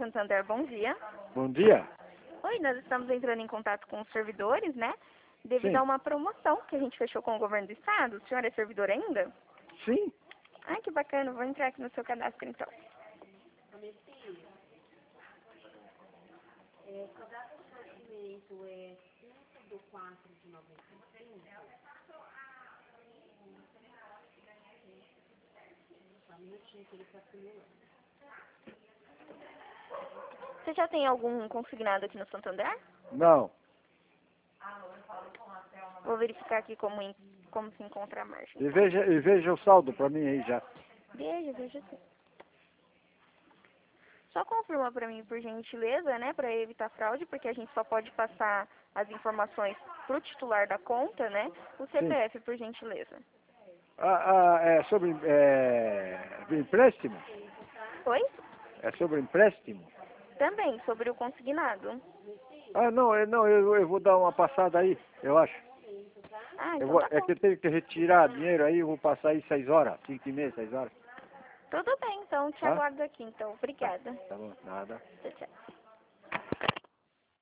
Santander, bom dia. Bom dia. Oi, nós estamos entrando em contato com os servidores, né? Devido Sim. a uma promoção que a gente fechou com o governo do estado. O senhor é servidor ainda? Sim. Ai, que bacana. Vou entrar aqui no seu cadastro, então. Sua data de nascimento é 5/4/95. Só um minutinho que ele está simulando. Você já tem algum consignado aqui no Santander? Não. Vou verificar aqui como se encontra a margem. E veja o saldo para mim aí já. Veja sim. Só confirma para mim, por gentileza, né, para evitar fraude, porque a gente só pode passar as informações para o titular da conta, né? O CPF, por gentileza. É sobre empréstimo? Oi? É sobre empréstimo? Também, sobre o consignado. Não, eu vou dar uma passada aí, eu acho. Ah, então tá É bom. que eu tenho que retirar dinheiro aí, eu vou passar aí 6 horas, 5h30, 6 horas. Tudo bem, então. Te Tá? aguardo aqui, então. Obrigada. Tá bom, nada. Tchau, tchau.